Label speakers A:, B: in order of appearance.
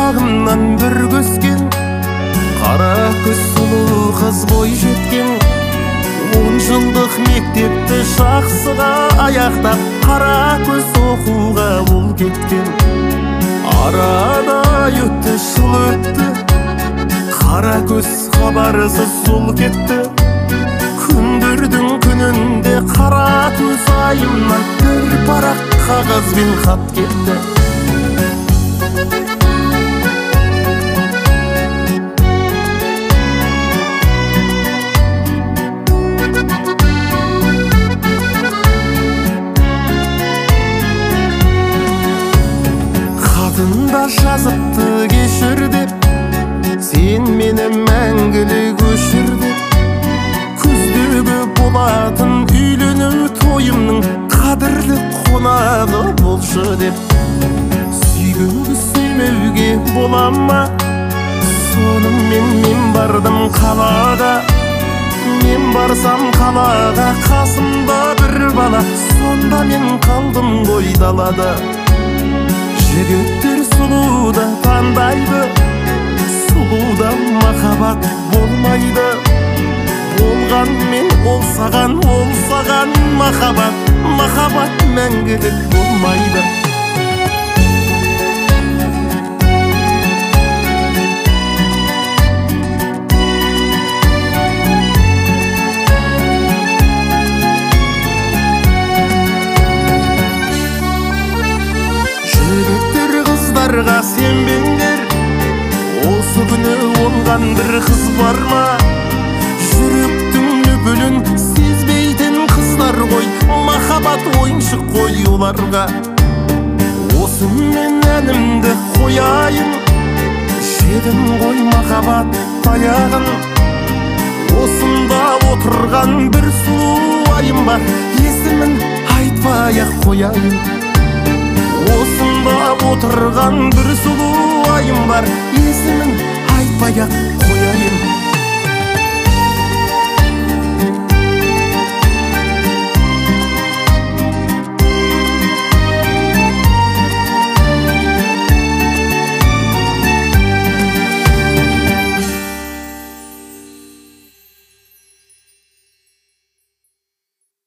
A: Құлағымнан бір көскен қара көз сұлу қыз бой жеткен. 10 жылдық мектепті жақсыға аяқтап қара көз оқуға ол кеткен. Арада өтті жыл өтті, қара көз хабарсыз сол кетті. Күндердің күнінде қара көз айымнан бір парақ қағазбен хат кетті. Хатында жазыпты кешір деп, сен мені мәңгілік өшір деп. Күздегі болатын үйлену тойымның қадірлі қонағы болшы деп. Сүйгенді сүймеуге бола ма? Сонымен мен бардым қалаға. Мен барсам қалаға, қасымда бір бала, сонда мен қалдым ғой далада. Жігіттер сұлуда таңдайды, сұлуда махаббат болмайды. Болғанмен ол саған махаббат, махаббат мәңгілік болмайды. Жігіттер қыздарға сенбеңдер, осы күні оңған бір қыз бар ма? Жүректің лүпілін сезбейтін қыздар ғой, махаббат ойыншық қой оларға. Осы мен әнімді қояйын, жедім ғой махаббат таяғын. Осында отырған бір сұлу айым бар, есімін айтпай-ақ қояйын. Осында отырған бір сұлу айым бар, есімін айтпай-ақ қояйын.